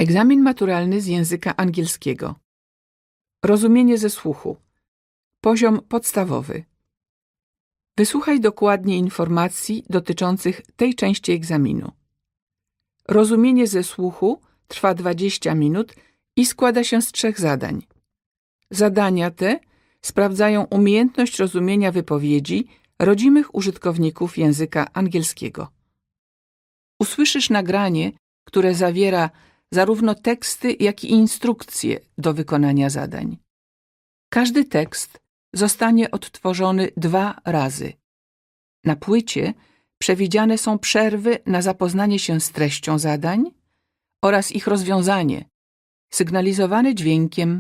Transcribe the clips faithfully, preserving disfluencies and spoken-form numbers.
Egzamin maturalny z języka angielskiego. Rozumienie ze słuchu. Poziom podstawowy. Wysłuchaj dokładnie informacji dotyczących tej części egzaminu. Rozumienie ze słuchu trwa dwadzieścia minut i składa się z trzech zadań. Zadania te sprawdzają umiejętność rozumienia wypowiedzi rodzimych użytkowników języka angielskiego. Usłyszysz nagranie, które zawiera zarówno teksty, jak i instrukcje do wykonania zadań. Każdy tekst zostanie odtworzony dwa razy. Na płycie przewidziane są przerwy na zapoznanie się z treścią zadań oraz ich rozwiązanie, sygnalizowane dźwiękiem.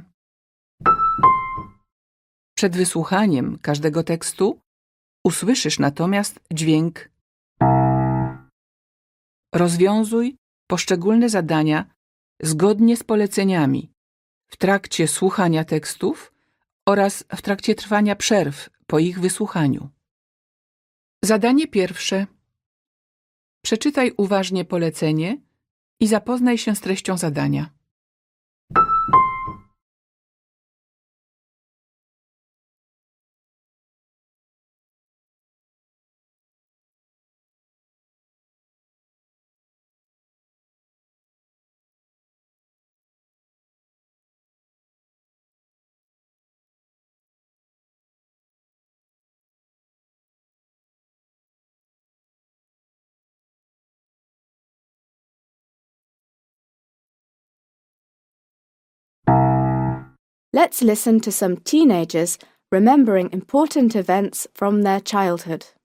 Przed wysłuchaniem każdego tekstu usłyszysz natomiast dźwięk. Rozwiązuj poszczególne zadania zgodnie z poleceniami w trakcie słuchania tekstów oraz w trakcie trwania przerw po ich wysłuchaniu. Zadanie pierwsze. Przeczytaj uważnie polecenie i zapoznaj się z treścią zadania. Let's listen to some teenagers remembering important events from their childhood.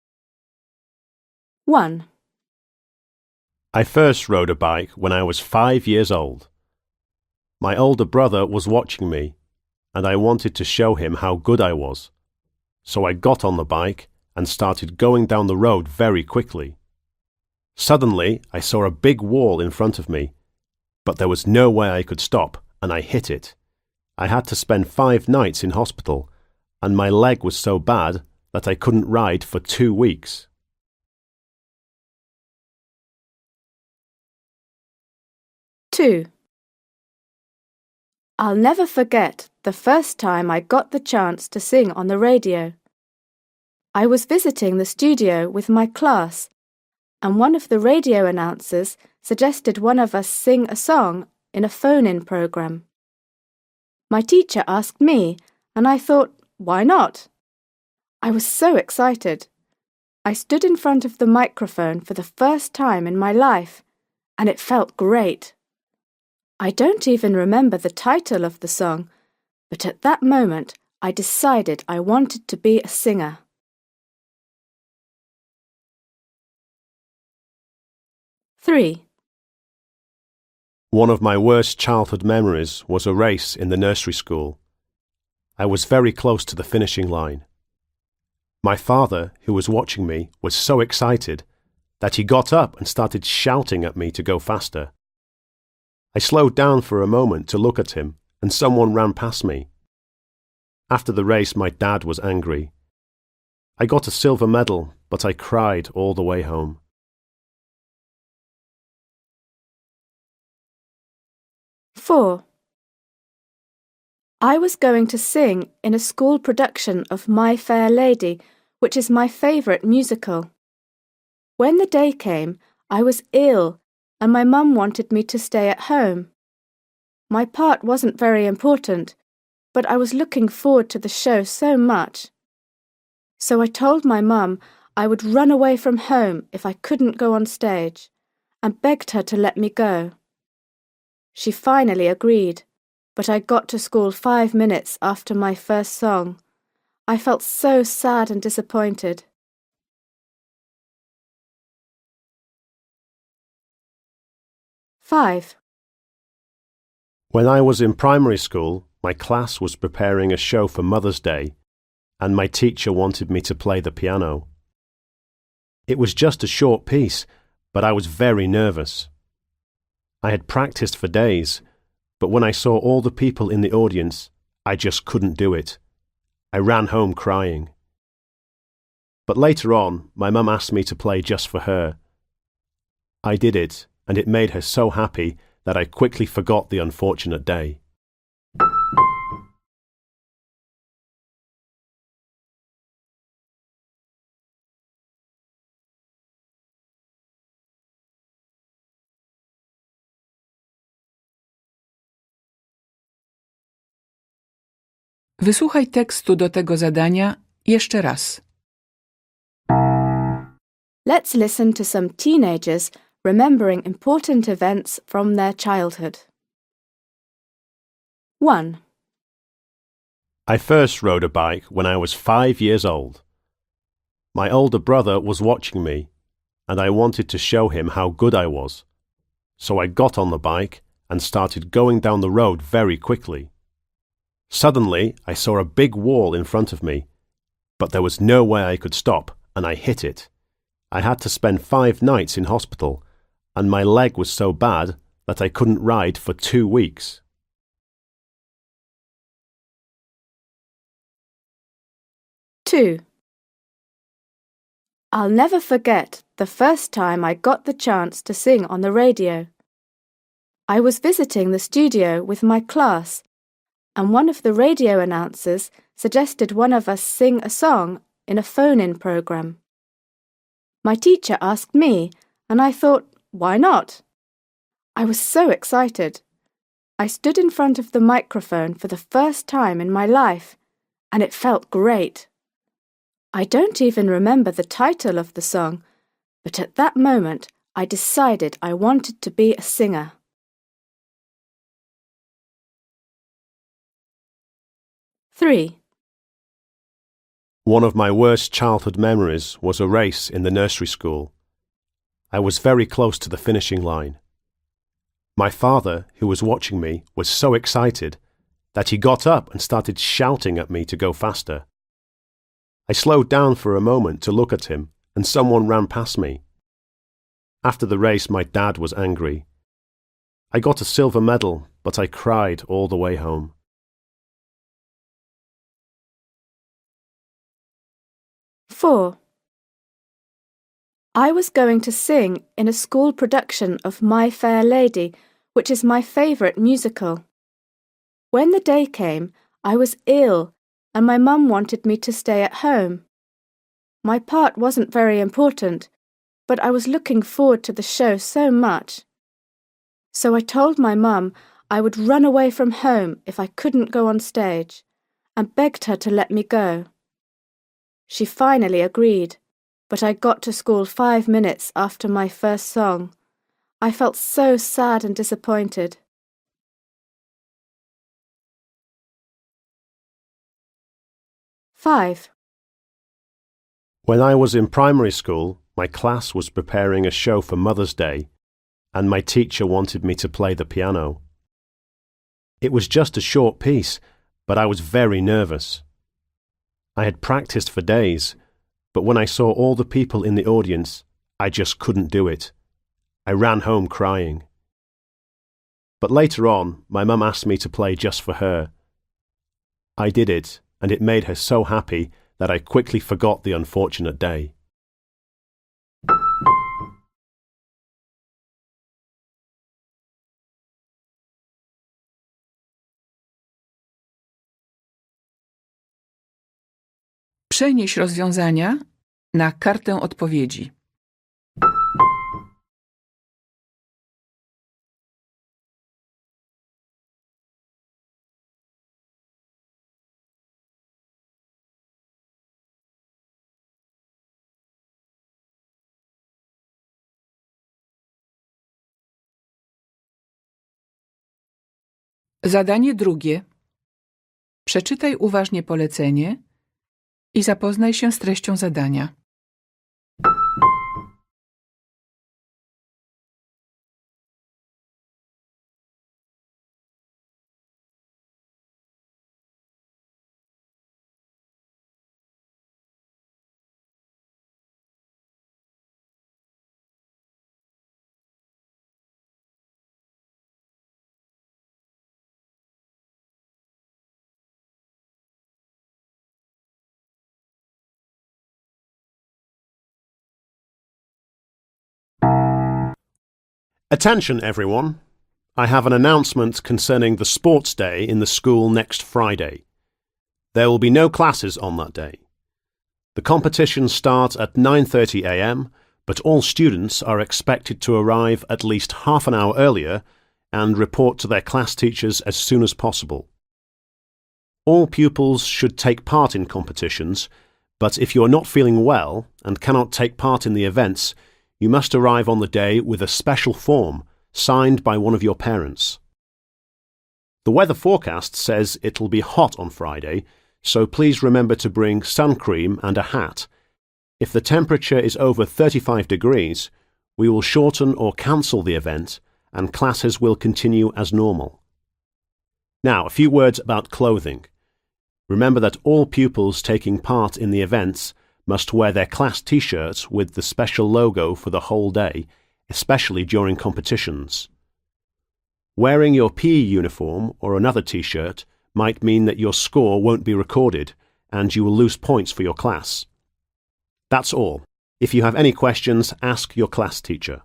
one. I first rode a bike when I was five years old. My older brother was watching me, and I wanted to show him how good I was. So I got on the bike and started going down the road very quickly. Suddenly, I saw a big wall in front of me, but there was no way I could stop, and I hit it. I had to spend five nights in hospital, and my leg was so bad that I couldn't ride for two weeks. two. I'll never forget the first time I got the chance to sing on the radio. I was visiting the studio with my class, and one of the radio announcers suggested one of us sing a song in a phone-in program. My teacher asked me, and I thought, why not? I was so excited. I stood in front of the microphone for the first time in my life, and it felt great. I don't even remember the title of the song, but at that moment I decided I wanted to be a singer. three. One of my worst childhood memories was a race in the nursery school. I was very close to the finishing line. My father, who was watching me, was so excited that he got up and started shouting at me to go faster. I slowed down for a moment to look at him, and someone ran past me. After the race, my dad was angry. I got a silver medal, but I cried all the way home. four. I was going to sing in a school production of My Fair Lady, which is my favourite musical. When the day came, I was ill, and my mum wanted me to stay at home. My part wasn't very important, but I was looking forward to the show so much. So I told my mum I would run away from home if I couldn't go on stage, and begged her to let me go. She finally agreed, but I got to school five minutes after my first song. I felt so sad and disappointed. five. When I was in primary school, my class was preparing a show for Mother's Day, and my teacher wanted me to play the piano. It was just a short piece, but I was very nervous. I had practiced for days, but when I saw all the people in the audience, I just couldn't do it. I ran home crying. But later on, my mum asked me to play just for her. I did it, and it made her so happy that I quickly forgot the unfortunate day. Wysłuchaj tekstu do tego zadania jeszcze raz. Let's listen to some teenagers remembering important events from their childhood. one. I first rode a bike when I was five years old. My older brother was watching me, and I wanted to show him how good I was. So I got on the bike and started going down the road very quickly. Suddenly, I saw a big wall in front of me, but there was no way I could stop, and I hit it. I had to spend five nights in hospital, and my leg was so bad that I couldn't ride for two weeks. two. I'll never forget the first time I got the chance to sing on the radio. I was visiting the studio with my class, and one of the radio announcers suggested one of us sing a song in a phone-in program. My teacher asked me, and I thought, why not? I was so excited. I stood in front of the microphone for the first time in my life, and it felt great. I don't even remember the title of the song, but at that moment I decided I wanted to be a singer. three. One of my worst childhood memories was a race in the nursery school. I was very close to the finishing line. My father, who was watching me, was so excited that he got up and started shouting at me to go faster. I slowed down for a moment to look at him, and someone ran past me. After the race, my dad was angry. I got a silver medal, but I cried all the way home. four. I was going to sing in a school production of My Fair Lady, which is my favourite musical. When the day came, I was ill, and my mum wanted me to stay at home. My part wasn't very important, but I was looking forward to the show so much. So I told my mum I would run away from home if I couldn't go on stage, and begged her to let me go. She finally agreed, but I got to school five minutes after my first song. I felt so sad and disappointed. five. When I was in primary school, my class was preparing a show for Mother's Day, and my teacher wanted me to play the piano. It was just a short piece, but I was very nervous. I had practiced for days, but when I saw all the people in the audience, I just couldn't do it. I ran home crying. But later on, my mum asked me to play just for her. I did it, and it made her so happy that I quickly forgot the unfortunate day. Przenieś rozwiązania na kartę odpowiedzi. Zadanie drugie. Przeczytaj uważnie polecenie i zapoznaj się z treścią zadania. Attention, everyone. I have an announcement concerning the sports day in the school next Friday. There will be no classes on that day. The competitions start at nine thirty a m, but all students are expected to arrive at least half an hour earlier and report to their class teachers as soon as possible. All pupils should take part in competitions, but if you are not feeling well and cannot take part in the events, you must arrive on the day with a special form signed by one of your parents. The weather forecast says it'll be hot on Friday, so please remember to bring sun cream and a hat. If the temperature is over thirty-five degrees, we will shorten or cancel the event and classes will continue as normal. Now, a few words about clothing. Remember that all pupils taking part in the events must wear their class t-shirts with the special logo for the whole day, especially during competitions. Wearing your P E uniform or another t-shirt might mean that your score won't be recorded and you will lose points for your class. That's all. If you have any questions, ask your class teacher.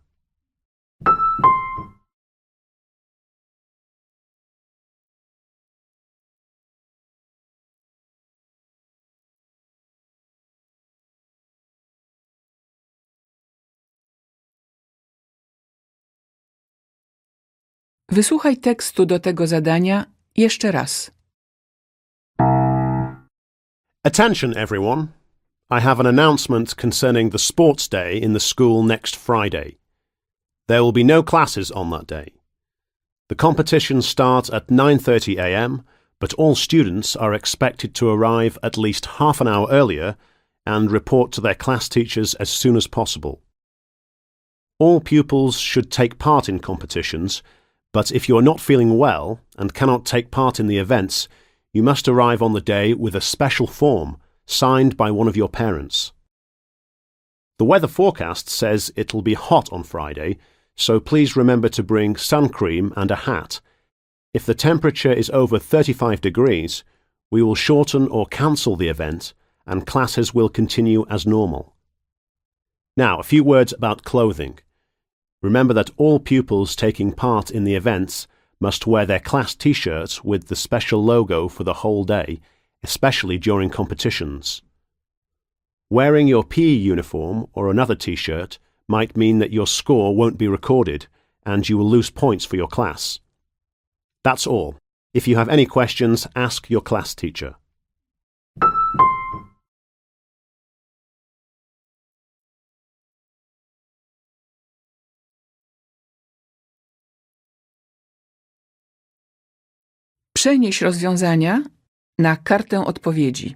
Wysłuchaj tekstu do tego zadania jeszcze raz. Attention, everyone. I have an announcement concerning the sports day in the school next Friday. There will be no classes on that day. The competitions start at nine thirty a m, but all students are expected to arrive at least half an hour earlier and report to their class teachers as soon as possible. All pupils should take part in competitions, but if you are not feeling well and cannot take part in the events, you must arrive on the day with a special form signed by one of your parents. The weather forecast says it'll be hot on Friday, so please remember to bring sun cream and a hat. If the temperature is over thirty-five degrees, we will shorten or cancel the event and classes will continue as normal. Now, a few words about clothing. Remember that all pupils taking part in the events must wear their class t-shirts with the special logo for the whole day, especially during competitions. Wearing your P E uniform or another t-shirt might mean that your score won't be recorded and you will lose points for your class. That's all. If you have any questions, ask your class teacher. Przenieś rozwiązania na kartę odpowiedzi.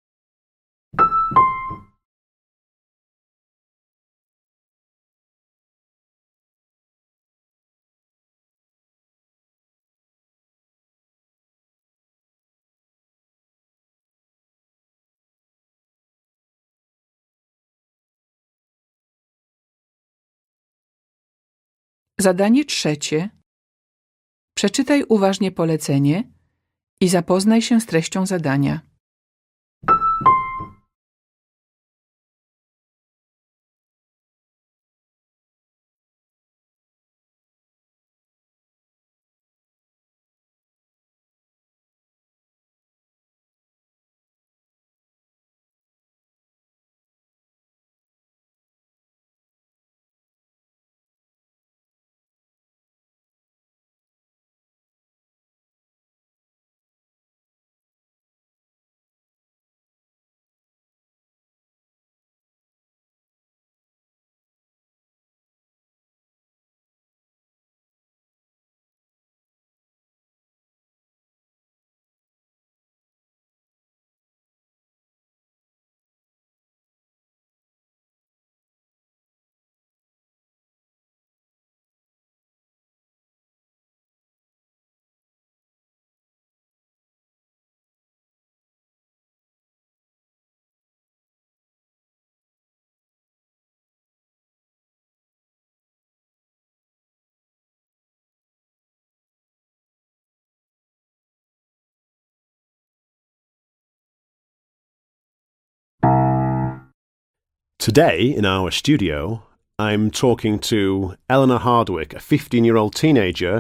Zadanie trzecie. Przeczytaj uważnie polecenie i zapoznaj się z treścią zadania. Today, in our studio, I'm talking to Eleanor Hardwick, a fifteen-year-old teenager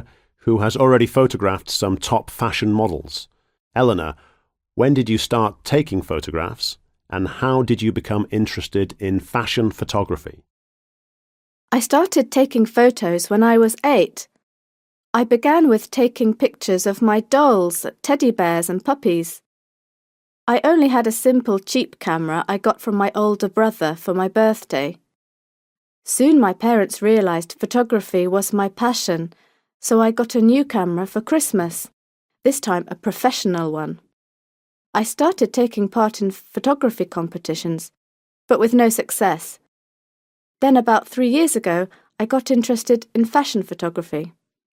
who has already photographed some top fashion models. Eleanor, when did you start taking photographs, and how did you become interested in fashion photography? I started taking photos when I was eight. I began with taking pictures of my dolls, teddy bears and puppies. I only had a simple cheap camera I got from my older brother for my birthday. Soon my parents realised photography was my passion, so I got a new camera for Christmas, this time a professional one. I started taking part in photography competitions, but with no success. Then about three years ago, I got interested in fashion photography.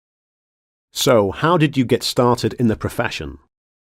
So, how did you get started in the profession?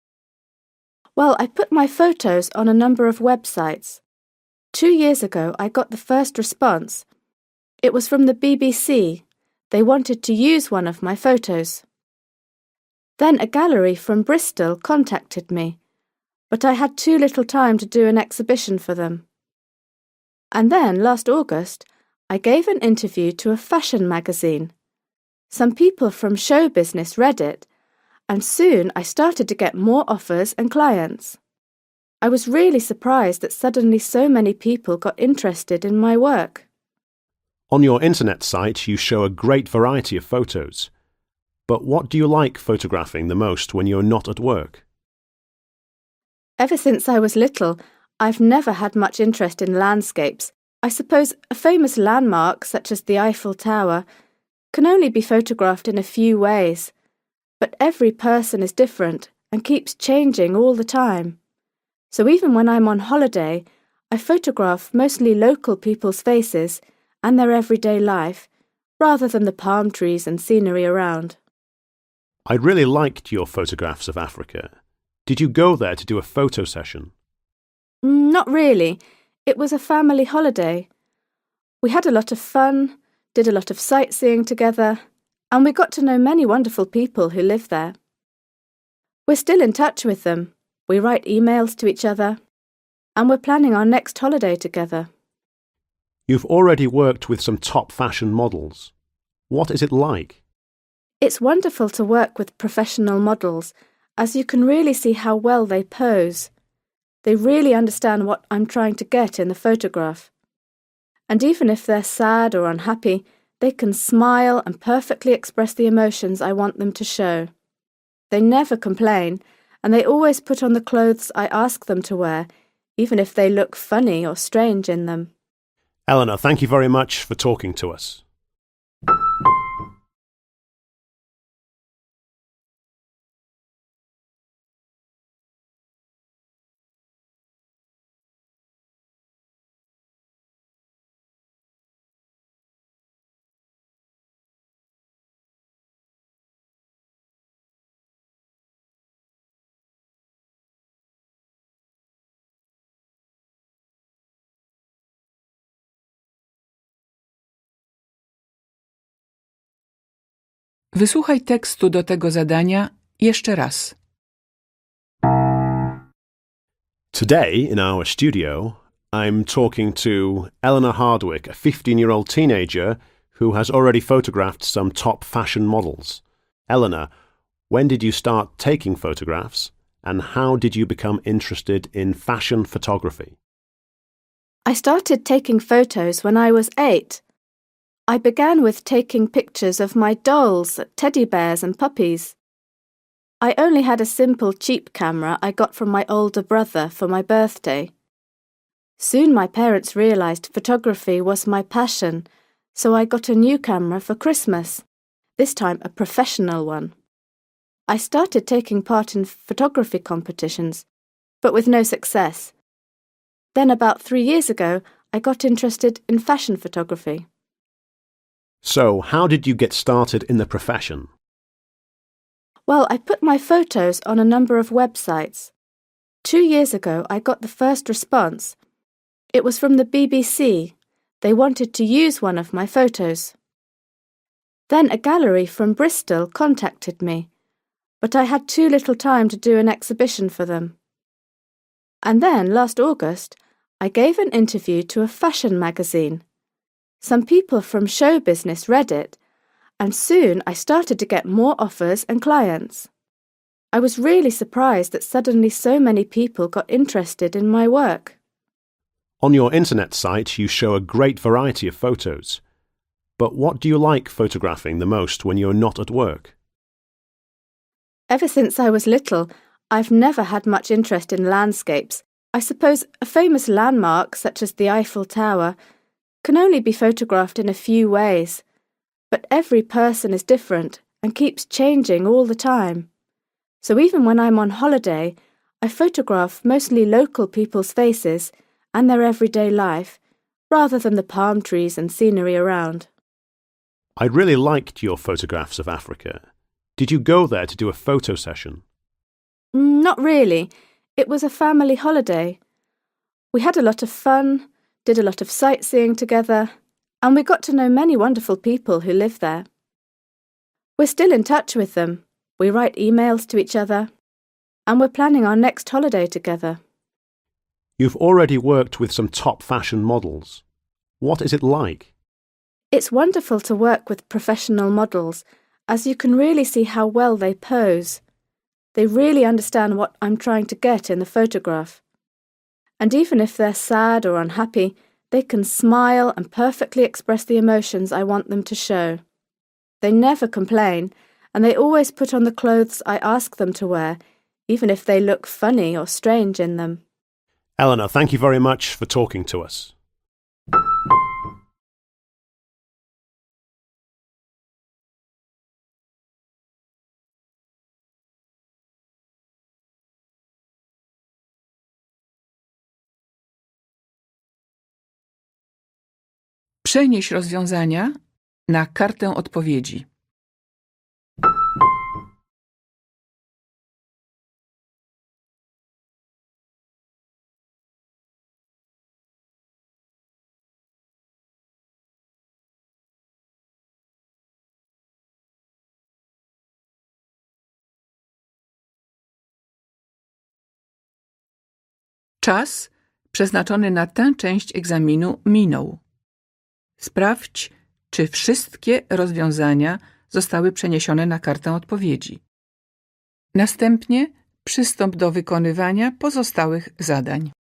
Well, I put my photos on a number of websites. Two years ago, I got the first response. It was from the B B C. They wanted to use one of my photos. Then a gallery from Bristol contacted me, but I had too little time to do an exhibition for them. And then, last August, I gave an interview to a fashion magazine. Some people from show business read it, and soon I started to get more offers and clients. I was really surprised that suddenly so many people got interested in my work. On your internet site, you show a great variety of photos. But what do you like photographing the most when you're not at work? Ever since I was little, I've never had much interest in landscapes. I suppose a famous landmark, such as the Eiffel Tower, can only be photographed in a few ways. But every person is different and keeps changing all the time. So even when I'm on holiday, I photograph mostly local people's faces and their everyday life, rather than the palm trees and scenery around. I really liked your photographs of Africa. Did you go there to do a photo session? Not really. It was a family holiday. We had a lot of fun, did a lot of sightseeing together, and we got to know many wonderful people who live there. We're still in touch with them. We write emails to each other, and we're planning our next holiday together. You've already worked with some top fashion models. What is it like? It's wonderful to work with professional models, as you can really see how well they pose. They really understand what I'm trying to get in the photograph. And even if they're sad or unhappy, they can smile and perfectly express the emotions I want them to show. They never complain, and they always put on the clothes I ask them to wear, even if they look funny or strange in them. Eleanor, thank you very much for talking to us. Wysłuchaj tekstu do tego zadania jeszcze raz. Today, in our studio, I'm talking to Eleanor Hardwick, a fifteen-year-old teenager who has already photographed some top fashion models. Eleanor, when did you start taking photographs, and how did you become interested in fashion photography? I started taking photos when I was eight. I began with taking pictures of my dolls, teddy bears and puppies. I only had a simple cheap camera I got from my older brother for my birthday. Soon my parents realised photography was my passion, so I got a new camera for Christmas, this time a professional one. I started taking part in photography competitions, but with no success. Then about three years ago, I got interested in fashion photography. So, how did you get started in the profession? Well, I put my photos on a number of websites. Two years ago, I got the first response. It was from the B B C. They wanted to use one of my photos. Then a gallery from Bristol contacted me, but I had too little time to do an exhibition for them. And then, last August, I gave an interview to a fashion magazine. Some people from show business read it, and soon I started to get more offers and clients. I was really surprised that suddenly so many people got interested in my work. On your internet site, you show a great variety of photos. But what do you like photographing the most when you're not at work? Ever since I was little, I've never had much interest in landscapes. I suppose a famous landmark, such as the Eiffel Tower, can only be photographed in a few ways. But every person is different and keeps changing all the time. So even when I'm on holiday, I photograph mostly local people's faces and their everyday life, rather than the palm trees and scenery around. I really liked your photographs of Africa. Did you go there to do a photo session? Not really. It was a family holiday. We had a lot of fun, did a lot of sightseeing together, and we got to know many wonderful people who live there. We're still in touch with them. We write emails to each other, and we're planning our next holiday together. You've already worked with some top fashion models. What is it like? It's wonderful to work with professional models, as you can really see how well they pose. They really understand what I'm trying to get in the photograph. And even if they're sad or unhappy, they can smile and perfectly express the emotions I want them to show. They never complain, and they always put on the clothes I ask them to wear, even if they look funny or strange in them. Eleanor, thank you very much for talking to us. Przenieś rozwiązania na kartę odpowiedzi. Czas przeznaczony na tę część egzaminu minął. Sprawdź, czy wszystkie rozwiązania zostały przeniesione na kartę odpowiedzi. Następnie przystąp do wykonywania pozostałych zadań.